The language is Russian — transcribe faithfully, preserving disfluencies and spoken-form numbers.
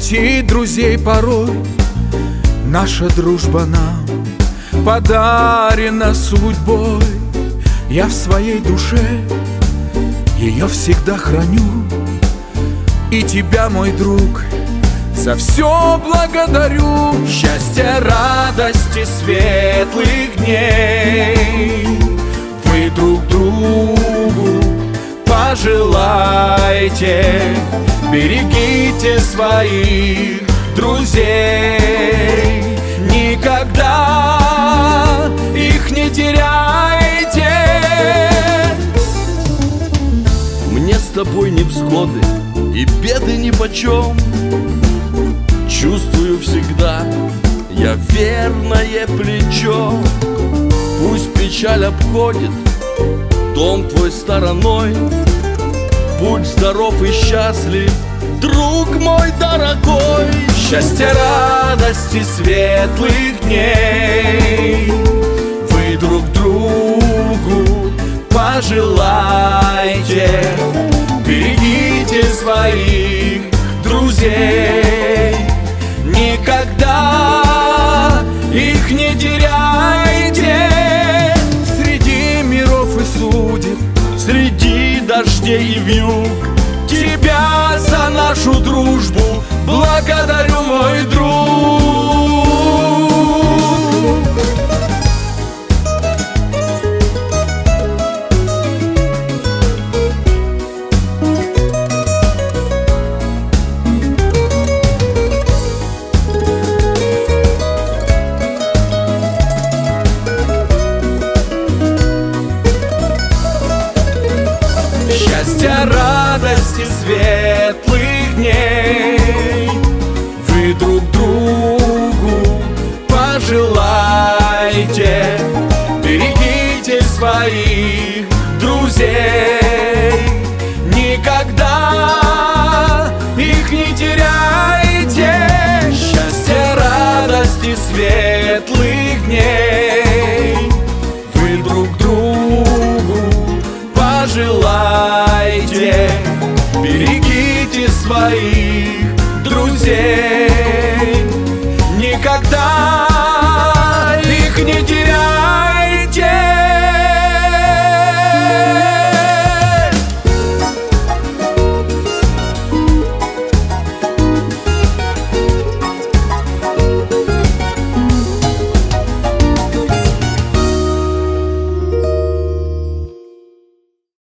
найти друзей порой. Наша дружба нам подарена судьбой. Я в своей душе ее всегда храню. И тебя, мой друг, за все благодарю. Счастья, радости, светлых дней вы друг другу пожелайте. Берегите своих друзей, никогда их не теряйте. Мне с тобой невзгоды и беды нипочем. Чувствую всегда я верное плечо. Пусть печаль обходит дом твой стороной. Будь здоров и счастлив, друг мой дорогой. Счастья, радости, светлых дней вы друг другу пожелайте. Берегите своих друзей, никогда их не теряйте. Среди миров и судеб, среди дождей и вьюг, тебя за нашу дружбу благодарю, мой друг. Счастья, радости, светлых дней вы друг другу пожелайте. Берегите своих друзей, никогда их не теряйте. Счастья, радости, светлых дней вы друг другу пожелайте. Берегите своих друзей, никогда